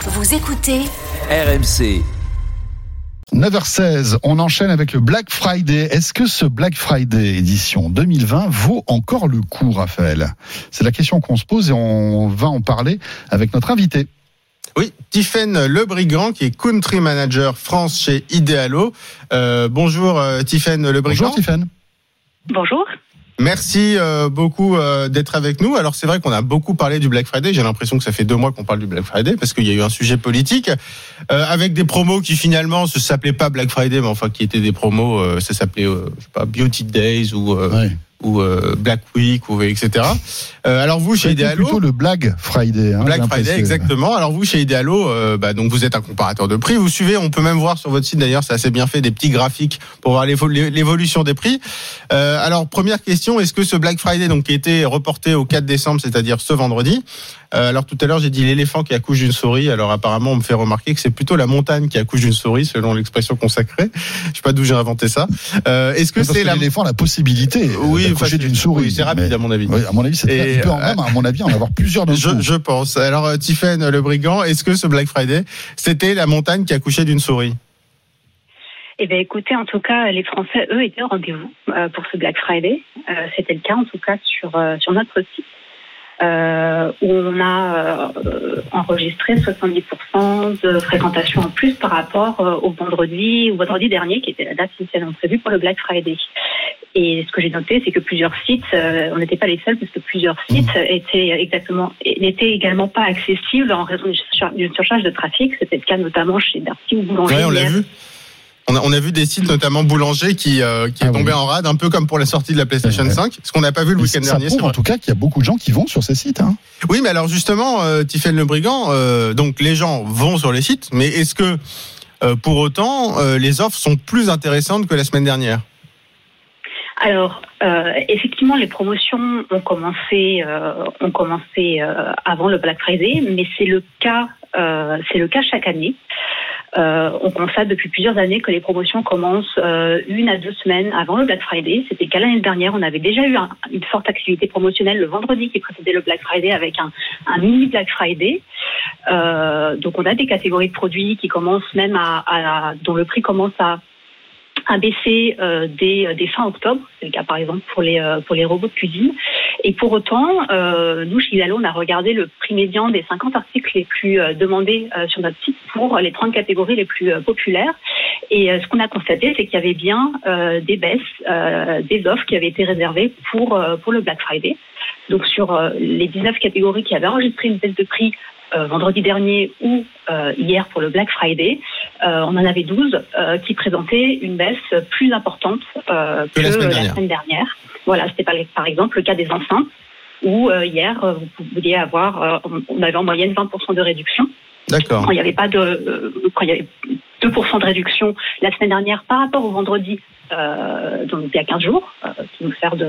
Vous écoutez RMC. 9h16, on enchaîne avec le Black Friday. Est-ce que ce Black Friday édition 2020 vaut encore le coup, Raphaël ? C'est la question qu'on se pose et on va en parler avec notre invité. Oui, Tiffaine Lebrigand, qui est Country Manager France chez Idealo. Bonjour Tiffaine Lebrigand. Bonjour Tiffaine. Bonjour. Merci beaucoup d'être avec nous. Alors c'est vrai qu'on a beaucoup parlé du Black Friday. J'ai l'impression que ça fait 2 mois qu'on parle du Black Friday parce qu'il y a eu un sujet politique avec des promos qui finalement se s'appelaient pas Black Friday, mais enfin qui étaient des promos. Ça s'appelait je sais pas, Beauty Days ou Black Week ou etc. Alors vous chez Idealo, plutôt le Black Friday. Black Friday exactement. Alors vous chez Idealo, donc vous êtes un comparateur de prix. Vous suivez, on peut même voir sur votre site d'ailleurs, c'est assez bien fait, des petits graphiques pour voir l'évolution des prix. Alors première question, est-ce que ce Black Friday donc qui était reporté au 4 décembre, c'est-à-dire ce vendredi, alors tout à l'heure j'ai dit l'éléphant qui accouche d'une souris. Alors apparemment on me fait remarquer que c'est plutôt la montagne qui accouche d'une souris selon l'expression consacrée. Je sais pas d'où j'ai inventé ça. Est-ce que c'est l'éléphant a la possibilité d'accoucher d'une souris? Oui, c'est rapide à mon avis. Oui, à mon avis, il peut même à mon avis en avoir plusieurs d'un coup. Je pense. Alors Tiffaine Lebrigand, est-ce que ce Black Friday c'était la montagne qui accouchait d'une souris? Eh bien, écoutez, en tout cas, les Français, eux, étaient au rendez-vous pour ce Black Friday. C'était le cas, en tout cas, sur notre site. Où on a enregistré 70% de fréquentation en plus par rapport au vendredi dernier, qui était la date initialement prévue pour le Black Friday. Et ce que j'ai noté, c'est que plusieurs sites, on n'était pas les seuls, puisque plusieurs sites n'étaient également pas accessibles en raison d'une surcharge de trafic. C'était le cas notamment chez Darty ou Boulanger. Oui, on l'a vu. On a vu des sites, notamment Boulanger, qui est tombé en rade, un peu comme pour la sortie de la PlayStation 5, ce qu'on n'a pas vu le week-end dernier. Ça prouve en tout cas qu'il y a beaucoup de gens qui vont sur ces sites. Oui, mais alors justement, Tiffaine Lebrigand, donc les gens vont sur les sites, mais est-ce que pour autant les offres sont plus intéressantes que la semaine dernière? Alors, effectivement, les promotions ont commencé avant le Black Friday, mais c'est le cas chaque année. On constate depuis plusieurs années que les promotions commencent 1 à 2 semaines avant le Black Friday. C'était le cas l'année dernière. On avait déjà eu une forte activité promotionnelle le vendredi qui précédait le Black Friday avec un mini Black Friday. Donc on a des catégories de produits qui commencent même dont le prix commence à baisser dès fin octobre. C'est le cas par exemple pour les robots de cuisine. Et pour autant, nous chez Idealo, on a regardé le prix médian des 50 articles les plus demandés sur notre site pour les 30 catégories les plus populaires. Et ce qu'on a constaté, c'est qu'il y avait bien des baisses, des offres qui avaient été réservées pour le Black Friday. Donc sur les 19 catégories qui avaient enregistré une baisse de prix vendredi dernier ou hier pour le Black Friday, on en avait 12 qui présentaient une baisse plus importante que la semaine dernière. Voilà, c'était par exemple le cas des enceintes où hier vous pouviez avoir, on avait en moyenne 20% de réduction. D'accord. Quand il y avait 2% de réduction la semaine dernière par rapport au vendredi, donc il y a 15 jours, qui nous sert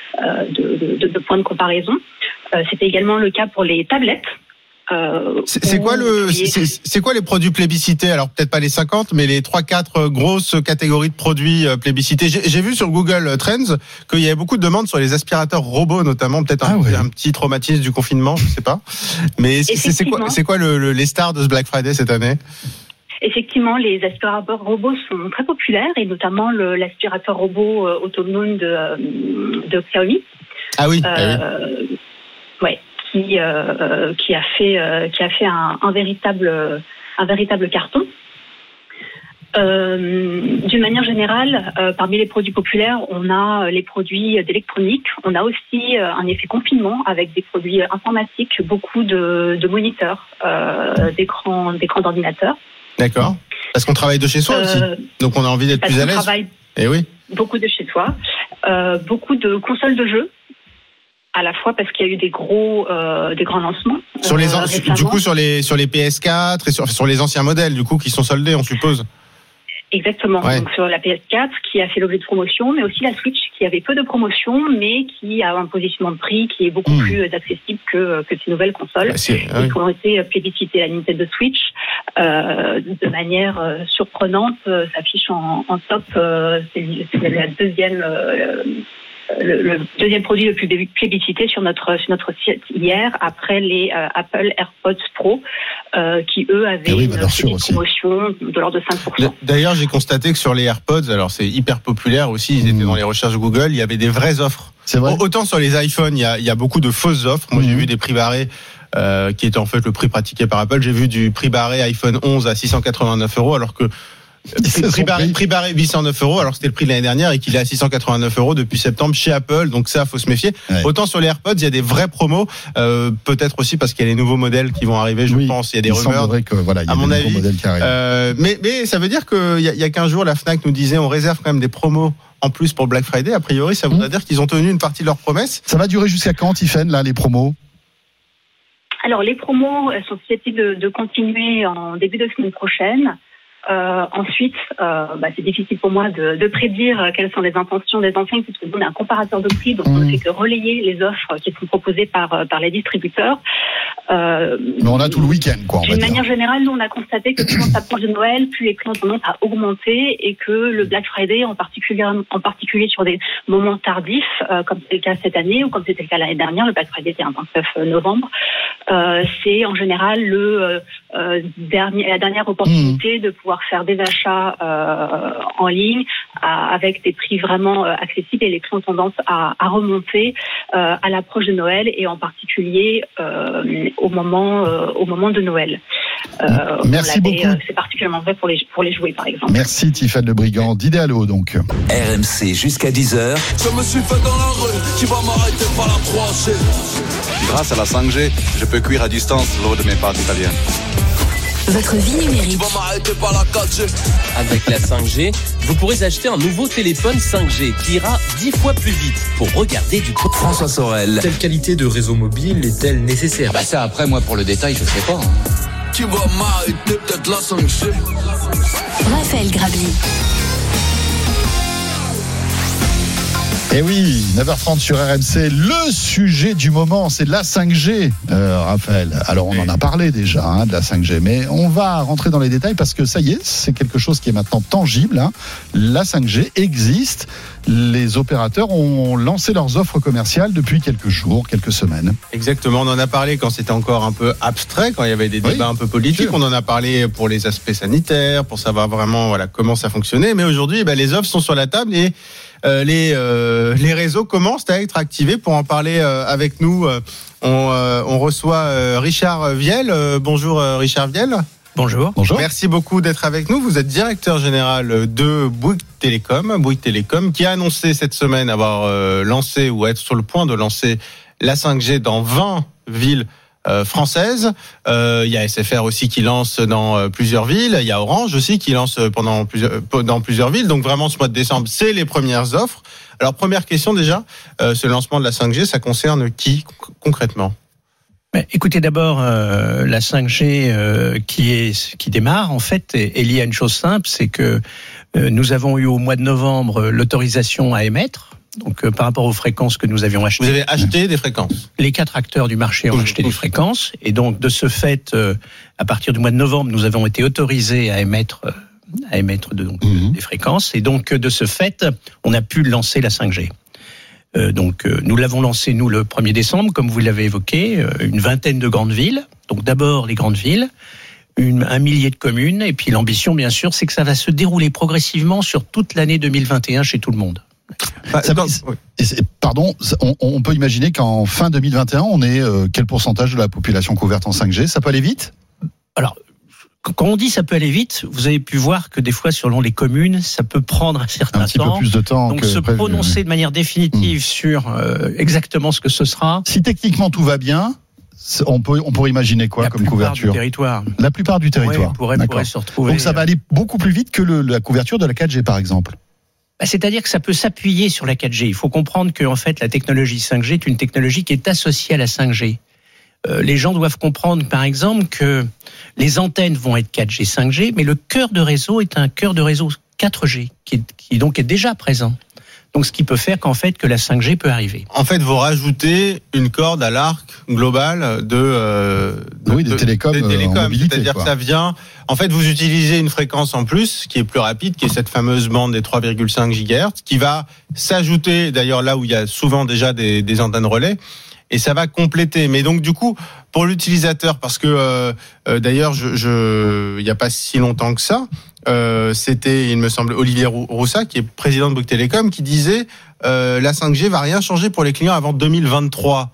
de point de comparaison. C'était également le cas pour les tablettes. C'est quoi les produits plébiscités? Alors peut-être pas les 50, mais les 3-4 grosses catégories de produits plébiscités. J'ai vu sur Google Trends qu'il y avait beaucoup de demandes sur les aspirateurs robots, notamment peut-être un petit traumatisme du confinement, je sais pas. Mais c'est quoi les stars de ce Black Friday cette année? Effectivement, les aspirateurs robots sont très populaires et notamment l'aspirateur robot autonome de Xiaomi. Ah oui. Ouais. Qui a fait un véritable carton. D'une manière générale, parmi les produits populaires, on a les produits d'électronique. On a aussi un effet confinement avec des produits informatiques, beaucoup de moniteurs, d'écrans d'ordinateur. D'accord. Parce qu'on travaille de chez soi aussi. Donc on a envie d'être plus à l'aise. On travaille beaucoup de chez soi. Beaucoup de consoles de jeux. À la fois parce qu'il y a eu des grands lancements. Du coup, sur les PS4 et sur les anciens modèles, du coup, qui sont soldés, on suppose. Exactement. Ouais. Donc sur la PS4 qui a fait l'objet de promotion, mais aussi la Switch qui avait peu de promotion, mais qui a un positionnement de prix qui est beaucoup plus accessible que ces nouvelles consoles. Qui ont été plébiscitées. La Nintendo Switch, de manière surprenante, s'affiche en top. C'est la deuxième le deuxième produit le plus plébiscité sur notre site hier, après les Apple AirPods Pro, qui eux avaient une promotion de l'ordre de 5%. D'ailleurs, j'ai constaté que sur les AirPods, alors c'est hyper populaire aussi, ils étaient dans les recherches Google, il y avait des vraies offres. C'est vrai. Autant sur les iPhones, il y a beaucoup de fausses offres. Moi, j'ai vu des prix barrés qui étaient en fait le prix pratiqué par Apple. J'ai vu du prix barré iPhone 11 à 689 €, alors que prix barré 809 €, alors que c'était le prix de l'année dernière et qu'il est à 689 € depuis septembre chez Apple. Donc ça, faut se méfier. Ouais. Autant sur les AirPods, il y a des vrais promos. Peut-être aussi parce qu'il y a les nouveaux modèles qui vont arriver. Je pense. Il y a des rumeurs. Que, voilà, il y a à mon avis. Modèles qui arrivent. Mais ça veut dire qu'il y a 15 jours, la Fnac nous disait on réserve quand même des promos en plus pour Black Friday. A priori, ça voudrait dire qu'ils ont tenu une partie de leurs promesses. Ça va durer jusqu'à quand, Tiffaine, là, les promos? Alors, les promos sont susceptibles de continuer en début de semaine prochaine. Ensuite, c'est difficile pour moi de prédire quelles sont les intentions des enseignes, puisque nous on a un comparateur de prix, donc on ne fait que relayer les offres qui sont proposées par les distributeurs. Mais on a tout le week-end, quoi. D'une manière générale, nous on a constaté que plus on s'approche de Noël, plus les prix ont tendance à augmenter, et que le Black Friday, en particulier sur des moments tardifs, comme c'est le cas cette année ou comme c'était le cas l'année dernière, le Black Friday était un 29 novembre. C'est en général la dernière opportunité de pouvoir faire des achats en ligne avec des prix vraiment accessibles, et les prix ont tendance à remonter à l'approche de Noël, et en particulier au moment de Noël. Merci beaucoup. C'est particulièrement vrai pour les jouets, par exemple. Merci Tiffaine Le Brigand d'Idéalo, donc. RMC jusqu'à 10h. Je me suis fait dans la rue, qui va m'arrêter par la croisée. Grâce à la 5G, je peux cuire à distance lors de mes pâtes italiennes. Votre vie numérique. Avec la 5G, vous pourrez acheter un nouveau téléphone 5G qui ira 10 fois plus vite pour regarder du contenu. François Sorel. Quelle qualité de réseau mobile est-elle nécessaire ? Ça, après, moi, pour le détail, je sais pas. Qui va m'arrêter peut-être la 5G. Raphaël Grabli. Eh oui, 9h30 sur RMC, le sujet du moment, c'est la 5G, Raphaël. Alors on en a parlé déjà, de la 5G, mais on va rentrer dans les détails parce que ça y est, c'est quelque chose qui est maintenant tangible. La 5G existe, les opérateurs ont lancé leurs offres commerciales depuis quelques jours, quelques semaines. Exactement, on en a parlé quand c'était encore un peu abstrait, quand il y avait des débats un peu politiques. On en a parlé pour les aspects sanitaires, pour savoir vraiment comment ça fonctionnait. Mais aujourd'hui, les offres sont sur la table et les réseaux commencent à être activés. Pour en parler avec nous, on reçoit Richard Viel. Bonjour Richard Viel. Bonjour. Merci beaucoup d'être avec nous. Vous êt directeur général de Bouygues Télécom, qui a annoncé cette semaine avoir lancé ou être sur le point de lancer la 5G dans 20 villes françaises. Il y a SFR aussi qui lance dans plusieurs villes. Il y a Orange aussi qui lance dans plusieurs villes. Donc vraiment, ce mois de décembre, c'est les premières offres. Alors première question déjà, ce lancement de la 5G, ça concerne qui concrètement ? Écoutez, d'abord, la 5G qui démarre, en fait, est liée à une chose simple, c'est que nous avons eu au mois de novembre l'autorisation à émettre. Donc, par rapport aux fréquences que nous avions achetées. Vous avez acheté des fréquences ? Les 4 acteurs du marché ont acheté des fréquences. Et donc, de ce fait, à partir du mois de novembre, nous avons été autorisés à émettre des fréquences. Et donc, de ce fait, on a pu lancer la 5G. Nous l'avons lancé, nous, le 1er décembre, comme vous l'avez évoqué, une vingtaine de grandes villes. Donc, d'abord, les grandes villes. 1 millier de communes. Et puis, l'ambition, bien sûr, c'est que ça va se dérouler progressivement sur toute l'année 2021 chez tout le monde. Pardon, on peut imaginer qu'en fin 2021, on est quel pourcentage de la population couverte en 5G ? Ça peut aller vite ? Alors, quand on dit ça peut aller vite, vous avez pu voir que des fois, selon les communes, ça peut prendre un certain temps. Un petit peu plus de temps. Donc, se prononcer de manière définitive sur exactement ce que ce sera. Si techniquement tout va bien, on pourrait imaginer quoi comme couverture ? La plupart du territoire. Pourrait se retrouver. Donc, ça va aller beaucoup plus vite que la couverture de la 4G, par exemple. C'est-à-dire que ça peut s'appuyer sur la 4G. Il faut comprendre que, en fait, la technologie 5G est une technologie qui est associée à la 5G. Les gens doivent comprendre, par exemple, que les antennes vont être 4G, 5G, mais le cœur de réseau est un cœur de réseau 4G, qui donc est déjà présent. Donc, ce qui peut faire qu'en fait, que la 5G peut arriver. En fait, vous rajoutez une corde à l'arc global des télécoms. C'est-à-dire que ça vient. En fait, vous utilisez une fréquence en plus qui est plus rapide, qui est cette fameuse bande des 3,5 GHz, qui va s'ajouter d'ailleurs là où il y a souvent déjà des antennes relais. Et ça va compléter. Mais donc du coup, pour l'utilisateur, parce que d'ailleurs, il n'y a pas si longtemps que ça, c'était, il me semble, Olivier Roussat, qui est président de Bouygues Télécom, qui disait la 5G va rien changer pour les clients avant 2023.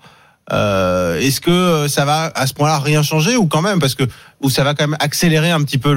Est-ce que ça va à ce point-là rien changer ou quand même, parce que ou ça va quand même accélérer un petit peu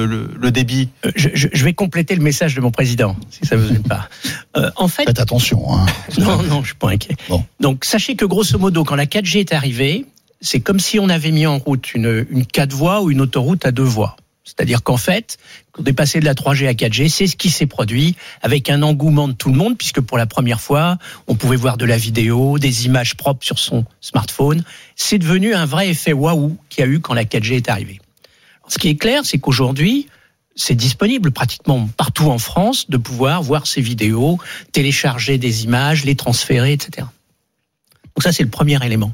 le débit? Je vais compléter le message de mon président, si ça vous aide pas. En fait, faites attention. Hein. Non, je suis pas inquiet. Bon. Donc sachez que grosso modo, quand la 4G est arrivée, c'est comme si on avait mis en route une 4 voies ou une autoroute à 2 voies. C'est-à-dire qu'en fait, quand on est passé de la 3G à 4G, c'est ce qui s'est produit avec un engouement de tout le monde, puisque pour la première fois, on pouvait voir de la vidéo, des images propres sur son smartphone. C'est devenu un vrai effet waouh qu'il y a eu quand la 4G est arrivée. Alors, ce qui est clair, c'est qu'aujourd'hui, c'est disponible pratiquement partout en France de pouvoir voir ces vidéos, télécharger des images, les transférer, etc. Donc ça, c'est le premier élément.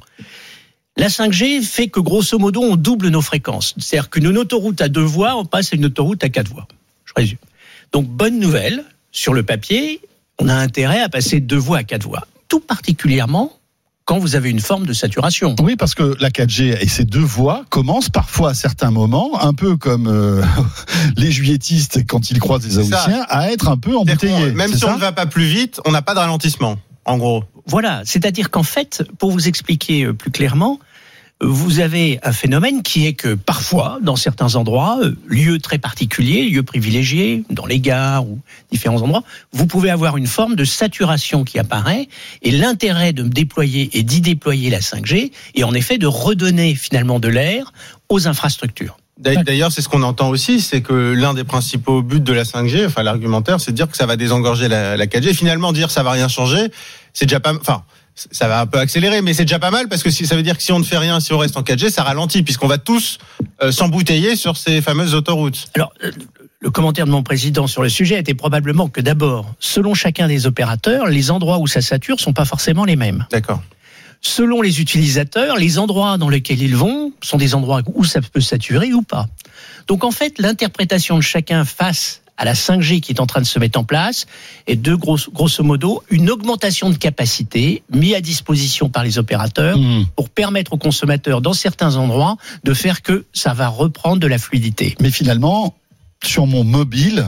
La 5G fait que, grosso modo, on double nos fréquences. C'est-à-dire qu'une autoroute à 2 voies, on passe à une autoroute à 4 voies. Je résume. Donc, bonne nouvelle, sur le papier, on a intérêt à passer de 2 voies à 4 voies. Tout particulièrement quand vous avez une forme de saturation. Oui, parce que la 4G et ces 2 voies commencent parfois à certains moments, un peu comme les juilletistes quand ils croisent des Haussiens, à être un peu embouteillés. Même si on ne va pas plus vite, on n'a pas de ralentissement, en gros. Voilà, c'est-à-dire qu'en fait, pour vous expliquer plus clairement, vous avez un phénomène qui est que parfois, dans certains endroits, lieux très particuliers, lieux privilégiés, dans les gares ou différents endroits, vous pouvez avoir une forme de saturation qui apparaît, et l'intérêt de déployer et d'y déployer la 5G est en effet de redonner finalement de l'air aux infrastructures. D'ailleurs, c'est ce qu'on entend aussi, c'est que l'un des principaux buts de la 5G, enfin l'argumentaire, c'est de dire que ça va désengorger la 4G. Finalement, dire ça va rien changer, c'est déjà pas, enfin, ça va un peu accélérer, mais c'est déjà pas mal parce que ça veut dire que si on ne fait rien, si on reste en 4G, ça ralentit puisqu'on va tous s'embouteiller sur ces fameuses autoroutes. Alors, le commentaire de mon président sur le sujet était probablement que d'abord, selon chacun des opérateurs, les endroits où ça sature sont pas forcément les mêmes. D'accord. Selon les utilisateurs, les endroits dans lesquels ils vont sont des endroits où ça peut saturer ou pas. Donc en fait, l'interprétation de chacun face à la 5G qui est en train de se mettre en place est de grosso modo une augmentation de capacité mise à disposition par les opérateurs pour permettre aux consommateurs dans certains endroits de faire que ça va reprendre de la fluidité. Mais finalement, sur mon mobile,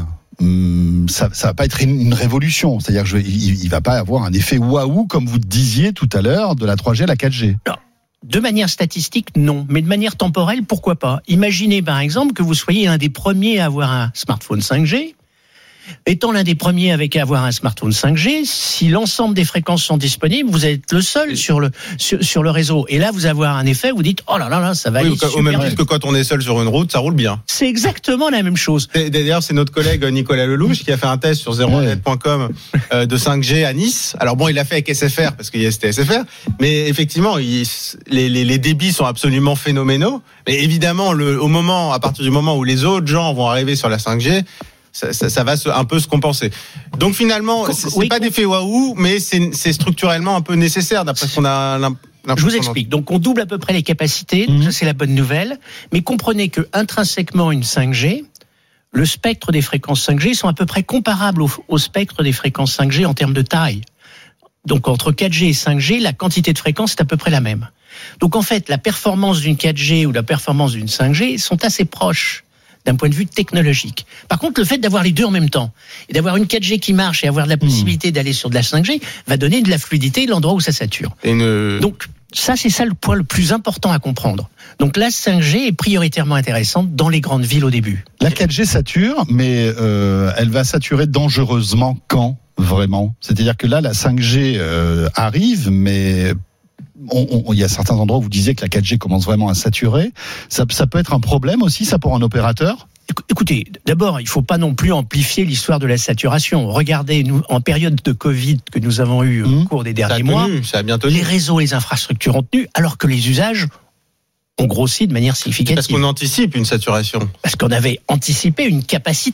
ça va pas être une révolution. C'est-à-dire il va pas avoir un effet waouh comme vous disiez tout à l'heure de la 3G à la 4G. Non. De manière statistique, non. Mais de manière temporelle, pourquoi pas? Imaginez par exemple que vous soyez l'un des premiers à avoir un smartphone 5G. Étant l'un des premiers à avoir un smartphone 5G, si l'ensemble des fréquences sont disponibles, vous êtes le seul sur le réseau. Et là, vous avez un effet, vous dites, oh là là, ça va aller super. Au même titre que quand on est seul sur une route, ça roule bien. C'est exactement la même chose. D'ailleurs, c'est notre collègue Nicolas Lelouch qui a fait un test sur 01net.com de 5G à Nice. Alors bon, il l'a fait avec SFR parce qu'il y a c'était SFR. Mais effectivement, les débits sont absolument phénoménaux. Mais évidemment, à partir du moment où les autres gens vont arriver sur la 5G, ça va un peu se compenser. Donc finalement, c'est pas d'effet waouh, mais c'est structurellement un peu nécessaire d'après ce qu'on a l'impression. Je vous explique. Donc on double à peu près les capacités, ça c'est la bonne nouvelle, mais comprenez que intrinsèquement une 5G, le spectre des fréquences 5G sont à peu près comparables au spectre des fréquences 5G en termes de taille. Donc entre 4G et 5G, la quantité de fréquences est à peu près la même. Donc en fait, la performance d'une 4G ou la performance d'une 5G sont assez proches d'un point de vue technologique. Par contre, le fait d'avoir les deux en même temps, et d'avoir une 4G qui marche et avoir la possibilité d'aller sur de la 5G, va donner de la fluidité à l'endroit où ça sature. Donc, ça, c'est ça le point le plus important à comprendre. Donc, la 5G est prioritairement intéressante dans les grandes villes au début. La 4G sature, mais elle va saturer dangereusement quand, vraiment? C'est-à-dire que là, la 5G arrive, mais il y a certains endroits où vous disiez que la 4G commence vraiment à saturer. Ça peut être un problème aussi, ça, pour un opérateur? Écoutez, d'abord, il ne faut pas non plus amplifier l'histoire de la saturation. Regardez, nous, en période de Covid que nous avons eu au cours des derniers mois, ça a bien tenu. Les réseaux, les infrastructures ont tenu, alors que les usages ont grossi de manière significative. Parce qu'on anticipe une saturation. Parce qu'on avait anticipé une capacité.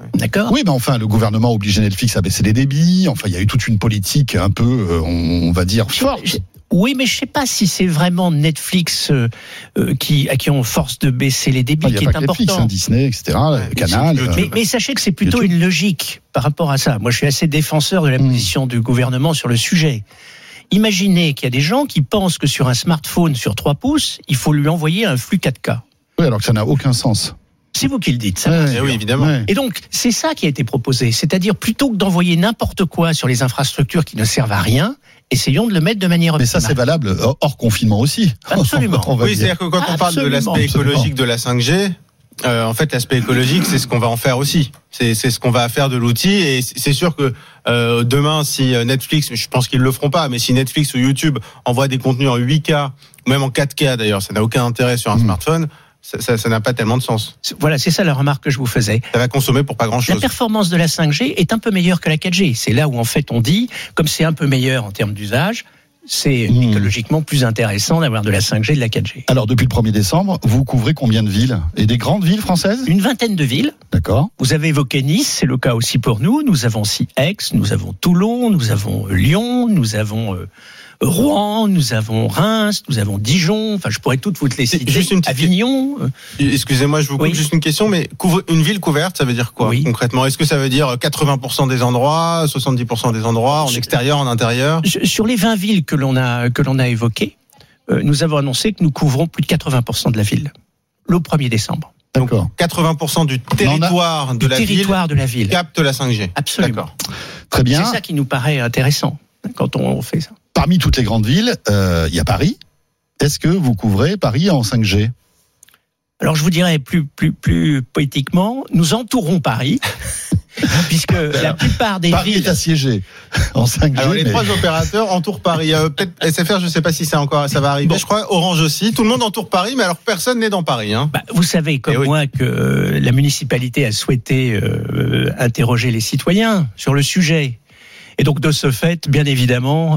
D'accord ? Oui, mais enfin, le gouvernement a obligé Netflix à baisser les débits. Enfin, il y a eu toute une politique un peu, on va dire, forte. Oui, mais je ne sais pas si c'est vraiment Netflix à qui on force de baisser les débits, qui est important. Netflix, Disney, etc., Canal. Mais sachez que c'est plutôt une logique par rapport à ça. Moi, je suis assez défenseur de la position du gouvernement sur le sujet. Imaginez qu'il y a des gens qui pensent que sur un smartphone sur 3 pouces, il faut lui envoyer un flux 4K. Oui, alors que ça n'a aucun sens. C'est vous qui le dites, ça. Oui, évidemment. Ouais. Et donc, c'est ça qui a été proposé. C'est-à-dire, plutôt que d'envoyer n'importe quoi sur les infrastructures qui ne servent à rien, essayons de le mettre de manière optimale. Mais ça, c'est valable hors confinement aussi. Absolument. Oui, c'est-à-dire que quand on parle de l'aspect écologique de la 5G, en fait, l'aspect écologique, c'est ce qu'on va en faire aussi. C'est ce qu'on va faire de l'outil. Et c'est sûr que demain, si Netflix, je pense qu'ils le feront pas, mais si Netflix ou YouTube envoient des contenus en 8K, ou même en 4K d'ailleurs, ça n'a aucun intérêt sur un smartphone. Ça n'a pas tellement de sens. Voilà, c'est ça la remarque que je vous faisais. Ça va consommer pour pas grand-chose. La performance de la 5G est un peu meilleure que la 4G. C'est là où, en fait, on dit, comme c'est un peu meilleur en termes d'usage, c'est écologiquement plus intéressant d'avoir de la 5G et de la 4G. Alors, depuis le 1er décembre, vous couvrez combien de villes ? Et des grandes villes françaises ? Une vingtaine de villes. D'accord. Vous avez évoqué Nice, c'est le cas aussi pour nous. Nous avons aussi Aix, nous avons Toulon, nous avons Lyon, nous avons Rouen, nous avons Reims, nous avons Dijon. Enfin, je pourrais toutes vous les citer. Juste une Avignon. Excusez-moi, je vous coupe, juste une question, mais une ville couverte, ça veut dire quoi concrètement ? Est-ce que ça veut dire 80% des endroits, 70% des endroits, en extérieur, en intérieur ? Sur les 20 villes que l'on a évoquées, nous avons annoncé que nous couvrons plus de 80% de la ville, le 1er décembre. D'accord. 80% du territoire de la ville capte la 5G. Absolument. D'accord. Très bien. C'est ça qui nous paraît intéressant quand on fait ça. Parmi toutes les grandes villes, il y a Paris. Est-ce que vous couvrez Paris en 5G ? Alors je vous dirais plus poétiquement, nous entourons Paris, puisque la plupart des Paris villes... est assiégé en 5G. Alors les 3 opérateurs entourent Paris. Peut-être SFR, je ne sais pas si ça va arriver. Bon. Je crois Orange aussi. Tout le monde entoure Paris, mais alors personne n'est dans Paris. Hein. Vous savez comme moi que la municipalité a souhaité interroger les citoyens sur le sujet. Et donc de ce fait, bien évidemment,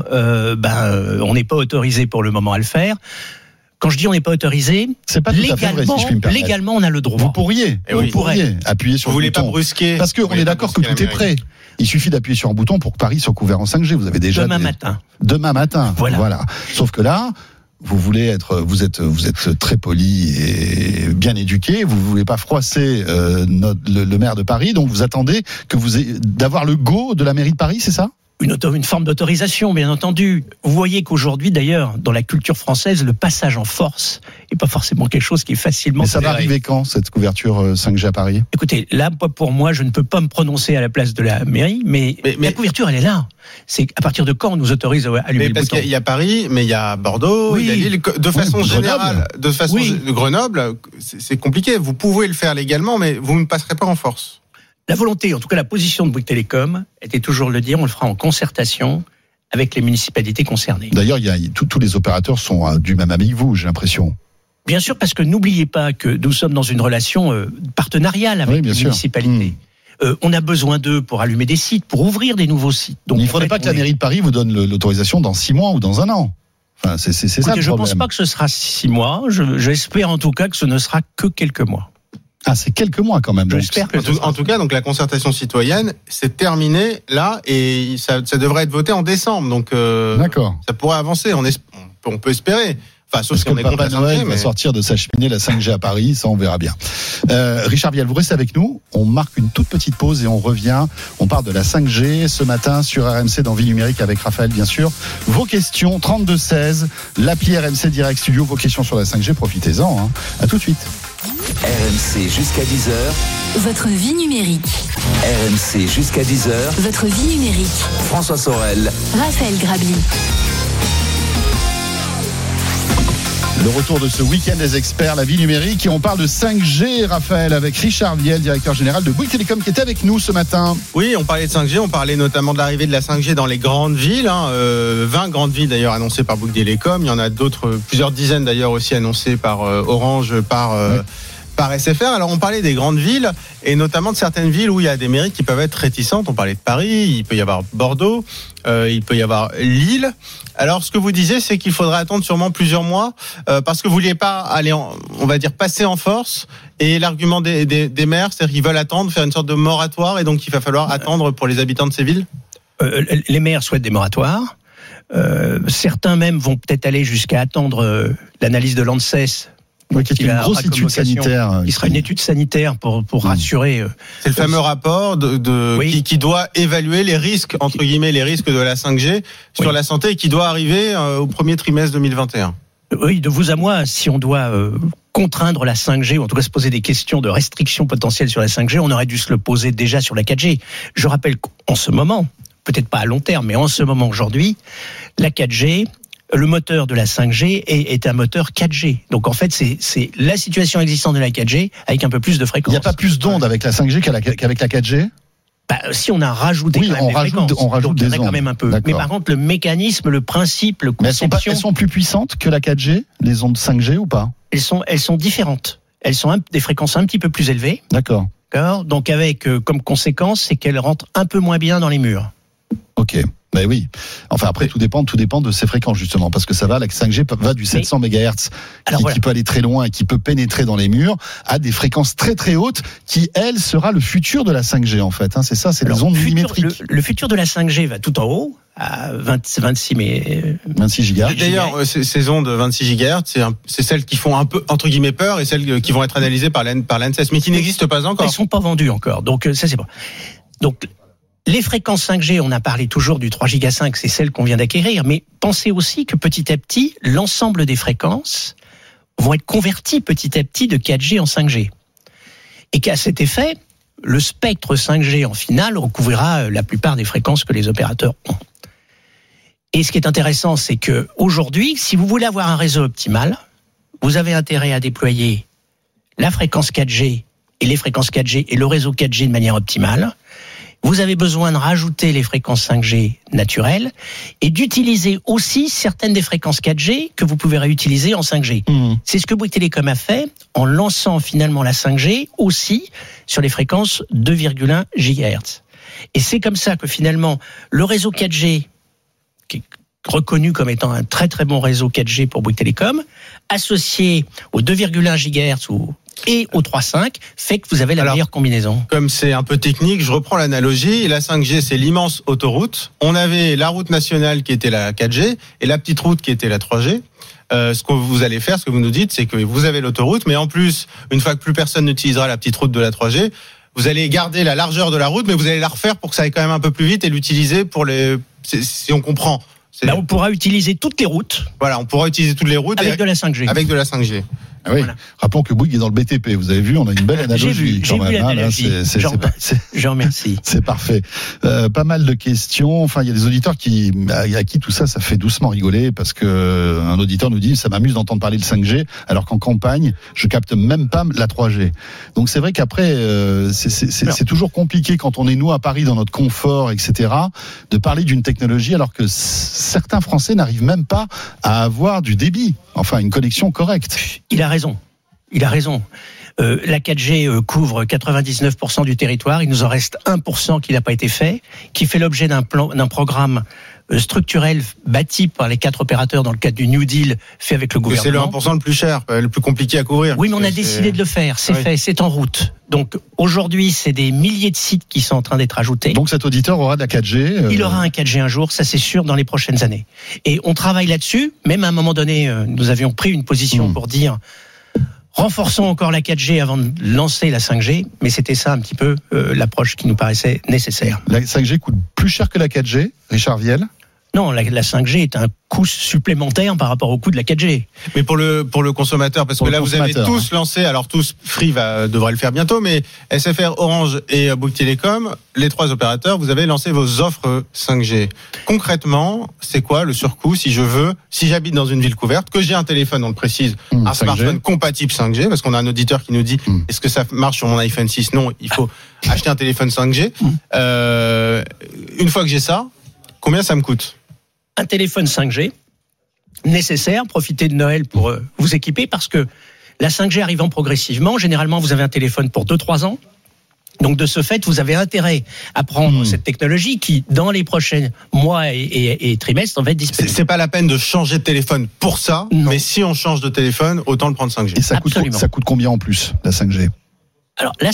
on n'est pas autorisé pour le moment à le faire. Quand je dis on n'est pas autorisé, c'est pas légalement on a le droit. Vous pourriez appuyer sur le bouton. Vous voulez pas brusquer. Parce qu'on est d'accord que tout est prêt. Il suffit d'appuyer sur un bouton pour que Paris soit couvert en 5G. Vous avez déjà Demain matin. Voilà. Sauf que là, vous êtes très poli et bien éduqué. Vous voulez pas froisser le maire de Paris, donc vous attendez d'avoir le go de la mairie de Paris, c'est ça ? Une forme d'autorisation, bien entendu. Vous voyez qu'aujourd'hui, d'ailleurs, dans la culture française, le passage en force n'est pas forcément quelque chose qui est facilement... Mais ça va arriver quand, cette couverture 5G à Paris ? Écoutez, là, pour moi, je ne peux pas me prononcer à la place de la mairie, mais la couverture, elle est là. C'est à partir de quand on nous autorise à allumer le bouton ? Parce qu'il y a Paris, mais il y a Bordeaux, il y a Lille. De façon générale, Grenoble, c'est compliqué. Vous pouvez le faire légalement, mais vous ne passerez pas en force. La volonté, en tout cas la position de Bouygues Télécom, était toujours de le dire, on le fera en concertation avec les municipalités concernées. D'ailleurs, tous les opérateurs sont du même avec vous, j'ai l'impression. Bien sûr, parce que n'oubliez pas que nous sommes dans une relation partenariale avec les municipalités. On a besoin d'eux pour allumer des sites, pour ouvrir des nouveaux sites. Donc, il ne faudrait pas que la mairie de Paris vous donne l'autorisation dans 6 mois ou dans 1 an. Enfin, c'est ça le problème. Je ne pense pas que ce sera 6 mois. J'espère en tout cas que ce ne sera que quelques mois. Ah, c'est quelques mois quand même. J'espère que en tout cas, donc la concertation citoyenne, c'est terminé là et ça devrait être voté en décembre. Donc, d'accord. Ça pourrait avancer. On peut espérer. Enfin, sauf si on est Papa Noël va sortir de sa cheminée la 5G à Paris, ça on verra bien. Richard Viel, vous restez avec nous. On marque une toute petite pause et on revient. On parle de la 5G ce matin sur RMC dans Vie Numérique avec Raphaël, bien sûr. Vos questions 32-16, l'appli RMC Direct Studio. Vos questions sur la 5G, profitez-en. Hein. À tout de suite. RMC jusqu'à 10h. Votre vie numérique. RMC jusqu'à 10h. Votre vie numérique. François Sorel. Raphaël Grabli. Le retour de ce week-end des experts, la vie numérique, et on parle de 5G, Raphaël, avec Richard Viel, directeur général de Bouygues Télécom, qui était avec nous ce matin. Oui, on parlait de 5G, on parlait notamment de l'arrivée de la 5G dans les grandes villes, 20 grandes villes d'ailleurs annoncées par Bouygues Télécom, il y en a d'autres, plusieurs dizaines d'ailleurs aussi annoncées par Orange, par par SFR. Alors on parlait des grandes villes et notamment de certaines villes où il y a des mairies qui peuvent être réticentes. On parlait de Paris, il peut y avoir Bordeaux, il peut y avoir Lille. Alors ce que vous disiez, c'est qu'il faudra attendre sûrement plusieurs mois parce que vous vouliez pas aller, on va dire, passer en force. Et l'argument des maires, c'est qu'ils veulent attendre, faire une sorte de moratoire, et donc il va falloir attendre pour les habitants de ces villes. Les maires souhaitent des moratoires. Certains même vont peut-être aller jusqu'à attendre l'analyse de l'ANSES. Oui, qui est une grosse étude sanitaire. Qui sera une étude sanitaire pour rassurer. C'est le fameux rapport qui doit évaluer les risques, entre guillemets, les risques de la 5G sur la santé, et qui doit arriver au premier trimestre 2021. Oui, de vous à moi, si on doit contraindre la 5G, ou en tout cas se poser des questions de restrictions potentielles sur la 5G, on aurait dû se le poser déjà sur la 4G. Je rappelle qu'en ce moment, peut-être pas à long terme, mais en ce moment aujourd'hui, la 4G, le moteur de la 5G est un moteur 4G. Donc en fait, c'est la situation existante de la 4G avec un peu plus de fréquence. Il n'y a pas plus d'ondes avec la 5G qu'avec la 4G ? Si on a rajouté quand même des fréquences, on rajoute des ondes. Quand même un peu. Mais par contre, le mécanisme, le principe, le conception... Mais elles sont plus puissantes que la 4G, les ondes 5G ou pas ? Elles sont différentes. Elles sont des fréquences un petit peu plus élevées. D'accord. Donc avec comme conséquence, c'est qu'elles rentrent un peu moins bien dans les murs. Ok. Ben oui. Enfin après tout dépend de ces fréquences justement, parce que ça va, la 5G va du 700 MHz qui peut aller très loin et qui peut pénétrer dans les murs, à des fréquences très très hautes qui elle sera le futur de la 5G en fait. C'est ça, c'est les ondes millimétriques. Le futur de la 5G va tout en haut à 26 GHz. D'ailleurs, ces ondes 26 GHz, c'est celles qui font un peu entre guillemets peur et celles qui vont être analysées par l'ANSES, mais qui n'existent pas encore. Elles sont pas vendues encore, donc ça c'est bon. Donc les fréquences 5G, on a parlé toujours du 3 Giga 5, c'est celle qu'on vient d'acquérir, mais pensez aussi que petit à petit, l'ensemble des fréquences vont être converties petit à petit de 4G en 5G. Et qu'à cet effet, le spectre 5G en finale recouvrira la plupart des fréquences que les opérateurs ont. Et ce qui est intéressant, c'est que aujourd'hui, si vous voulez avoir un réseau optimal, vous avez intérêt à déployer la fréquence 4G et les fréquences 4G et le réseau 4G de manière optimale. Vous avez besoin de rajouter les fréquences 5G naturelles et d'utiliser aussi certaines des fréquences 4G que vous pouvez réutiliser en 5G. C'est ce que Bouygues Telecom a fait en lançant finalement la 5G aussi sur les fréquences 2,1 GHz. Et c'est comme ça que finalement le réseau 4G, qui est reconnu comme étant un très très bon réseau 4G pour Bouygues Telecom, associé aux 2,1 GHz et au 3.5, fait que vous avez la meilleure combinaison. Comme c'est un peu technique, je reprends l'analogie. La 5G, c'est l'immense autoroute. On avait la route nationale qui était la 4G et la petite route qui était la 3G. Ce que vous allez faire, ce que vous nous dites, c'est que vous avez l'autoroute, mais en plus, une fois que plus personne n'utilisera la petite route de la 3G, vous allez garder la largeur de la route, mais vous allez la refaire pour que ça aille quand même un peu plus vite et l'utiliser pour si on comprend. On pourra utiliser toutes les routes. Voilà, on pourra utiliser toutes les routes avec de la 5G. Avec de la 5G. Ah oui. Voilà. Rappelons que Bouygues est dans le BTP. Vous avez vu, on a une belle analogie. J'ai vu l'analogie. Je remercie. C'est parfait. Pas mal de questions. Enfin, il y a des auditeurs à qui tout ça fait doucement rigoler parce que un auditeur nous dit ça m'amuse d'entendre parler de 5G alors qu'en campagne je capte même pas la 3G. Donc c'est vrai qu'après c'est toujours compliqué quand on est nous à Paris dans notre confort, etc. de parler d'une technologie alors que certains Français n'arrivent même pas à avoir du débit. Enfin, une connexion correcte. Il a raison. La 4G couvre 99% du territoire. Il nous en reste 1% qui n'a pas été fait, qui fait l'objet d'un programme structurel bâti par les 4 opérateurs dans le cadre du New Deal fait avec le gouvernement. C'est le 1% le plus cher, le plus compliqué à couvrir. Oui, mais on a décidé de le faire. C'est fait, c'est en route. Donc aujourd'hui, c'est des milliers de sites qui sont en train d'être ajoutés. Donc cet auditeur aura de la 4G. Il aura un 4G un jour, ça c'est sûr, dans les prochaines années. Et on travaille là-dessus. Même à un moment donné, nous avions pris une position pour dire renforçons encore la 4G avant de lancer la 5G, mais c'était ça un petit peu l'approche qui nous paraissait nécessaire. La 5G coûte plus cher que la 4G, Richard Viel ? Non, la 5G est un coût supplémentaire par rapport au coût de la 4G. Mais pour le consommateur, parce que là vous avez tous lancé, alors tous, Free devrait le faire bientôt, mais SFR, Orange et Bouygues Telecom, les 3 opérateurs, vous avez lancé vos offres 5G. Concrètement, c'est quoi le surcoût si j'habite dans une ville couverte, que j'ai un téléphone, on le précise, un 5G. Smartphone compatible 5G, parce qu'on a un auditeur qui nous dit est-ce que ça marche sur mon iPhone 6 ? Non, il faut acheter un téléphone 5G. Une fois que j'ai ça, combien ça me coûte ? Un téléphone 5G nécessaire, profitez de Noël pour vous équiper parce que La 5G arrivant progressivement, généralement vous avez un téléphone pour 2-3 ans. Donc de ce fait, vous avez intérêt à prendre cette technologie qui, dans les prochains mois et trimestres, va être disponible. C'est pas la peine de changer de téléphone pour ça, mais si on change de téléphone, autant le prendre 5G. Et ça coûte combien en plus, la 5G ? Alors la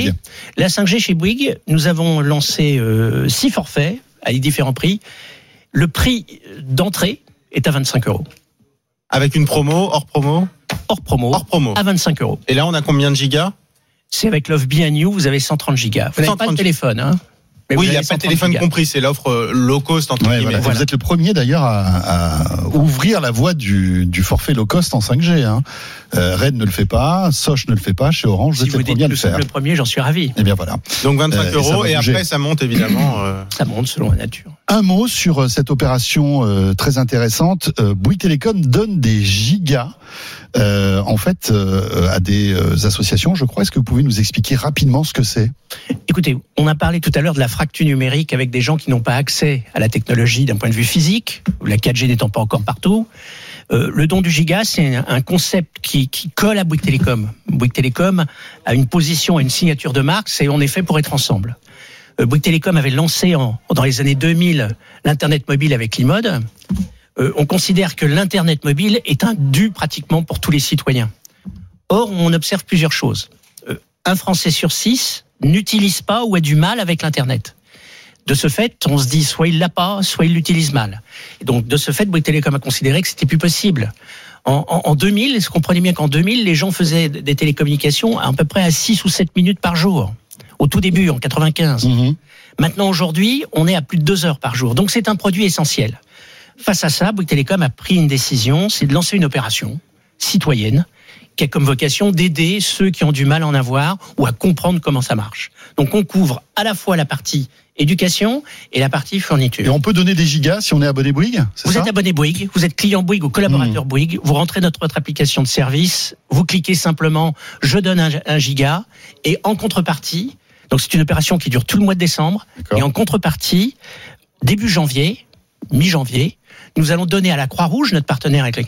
5G chez Bouygues, nous avons lancé 6 forfaits à différents prix. Le prix d'entrée est à 25 €. Avec une promo, hors promo ? Hors promo. À 25 €. Et là, on a combien de gigas ? C'est avec l'offre Be & You, vous avez 130 gigas. Vous n'avez pas de téléphone, hein ? Mais oui, il n'y a pas de téléphone compris, c'est l'offre low cost entre guillemets. Voilà. Vous êtes le premier d'ailleurs à ouvrir la voie du forfait low cost en 5G. Hein. Red ne le fait pas, Soch ne le fait pas, chez Orange, vous êtes le premier à le faire. Le premier, j'en suis ravi. Et bien voilà. Donc 25 € et après ça monte évidemment. Ça monte selon la nature. Un mot sur cette opération très intéressante. Bouygues Télécom donne des gigas en fait à des associations, je crois. Est-ce que vous pouvez nous expliquer rapidement ce que c'est ? Écoutez, on a parlé tout à l'heure de la fracture numérique avec des gens qui n'ont pas accès à la technologie d'un point de vue physique, la 4G n'étant pas encore partout. Le don du giga, c'est un concept qui colle à Bouygues Télécom. Bouygues Télécom a une position et une signature de marque, c'est on est fait pour être ensemble. Bouygues Télécom avait lancé dans les années 2000 l'Internet mobile avec l'e-mode. On considère que l'Internet mobile est un dû pratiquement pour tous les citoyens. Or, on observe plusieurs choses. Un Français sur 6 n'utilise pas ou a du mal avec l'Internet. De ce fait, on se dit soit il l'a pas, soit il l'utilise mal. Et donc, de ce fait, Bouygues Télécom a considéré que c'était plus possible. En 2000, vous comprenez bien qu'en 2000, les gens faisaient des télécommunications à peu près à 6 ou 7 minutes par jour. Au tout début, en 95. Maintenant, aujourd'hui, on est à plus de 2 heures par jour. Donc, c'est un produit essentiel. Face à ça, Bouygues Télécom a pris une décision, c'est de lancer une opération citoyenne qui a comme vocation d'aider ceux qui ont du mal à en avoir ou à comprendre comment ça marche. Donc on couvre à la fois la partie éducation et la partie fourniture. Et on peut donner des gigas si on est abonné Bouygues, Vous êtes abonné Bouygues, vous êtes client Bouygues ou collaborateur Bouygues, vous rentrez dans notre application de service, vous cliquez simplement « Je donne un giga » et en contrepartie, donc c'est une opération qui dure tout le mois de décembre, et en contrepartie, début janvier, mi-janvier, nous allons donner à la Croix-Rouge, notre partenaire avec les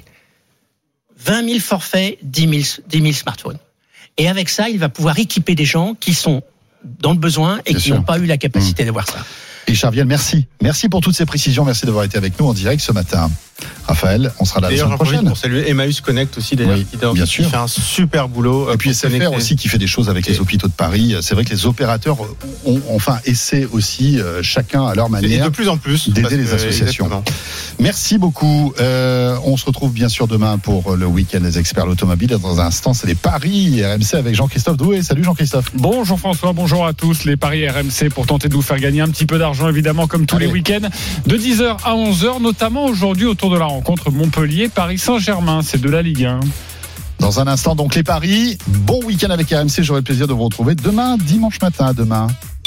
20 000 forfaits, 10 000 smartphones. Et avec ça, il va pouvoir équiper des gens qui sont dans le besoin et qui n'ont pas eu la capacité d'avoir ça. Et Charviel, merci. Merci pour toutes ces précisions. Merci d'avoir été avec nous en direct ce matin. Raphaël, on sera là la semaine prochaine. Pour saluer Emmaüs Connect aussi, d'ailleurs, qui fait un super boulot. Et puis SFR aussi qui fait des choses avec les hôpitaux de Paris. C'est vrai que les opérateurs essaient aussi chacun à leur manière et de plus en plus d'aider les associations. Exactement. Merci beaucoup. On se retrouve bien sûr demain pour le week-end des experts de l'automobile. Dans un instant, c'est les paris RMC avec Jean-Christophe Drouet. Salut Jean-Christophe. Bonjour François, bonjour à tous. Les paris RMC pour tenter de vous faire gagner un petit peu d'argent, évidemment, comme tous les week-ends, de 10h à 11h, notamment aujourd'hui autour de la rencontre Montpellier-Paris Saint-Germain. C'est de la Ligue 1. Dans un instant, donc les paris. Bon week-end avec RMC. J'aurai le plaisir de vous retrouver demain, dimanche matin. À demain.